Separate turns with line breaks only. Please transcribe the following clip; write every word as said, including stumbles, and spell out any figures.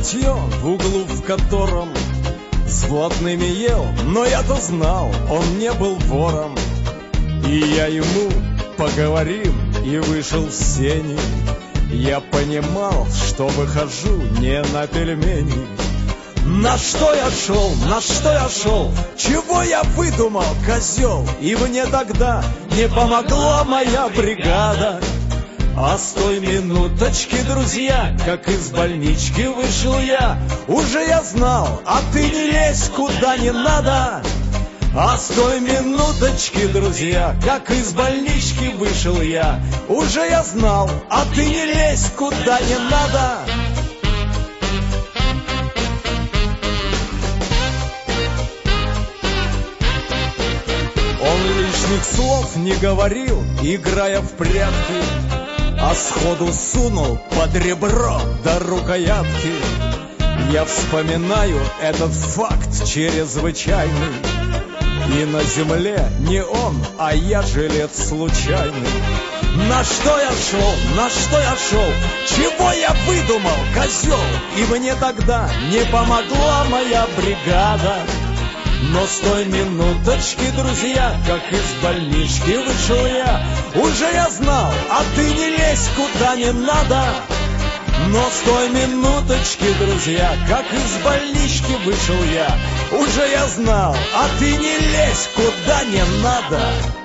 шматье, в углу в котором с блатными ел. Но я-то знал, он не был вором. И я ему поговорил и вышел в сени. Я понимал, что выхожу не на пельмени. На что я шел, на что я шел, чего я выдумал, козел? И мне тогда не помогла моя бригада. А с той минуточки, друзья, как из больнички вышел я, уже я знал, а ты не лезь куда не надо. А с той минуточки, друзья, как из больнички вышел я, уже я знал, а ты не лезь куда не надо. Он лишних слов не говорил, играя в прятки, а сходу сунул под ребро до рукоятки. Я вспоминаю этот факт чрезвычайный, и на земле не он, а я жилец случайный. На что я шел, на что я шел, чего я выдумал, козел? И мне тогда не помогла моя бригада. Но с той минуточки, друзья, как из больнички вышел я, уже я знал, а ты не лезь куда не надо. Но с той минуточки, друзья, как из больнички вышел я, уже я знал, а ты не лезь куда не надо.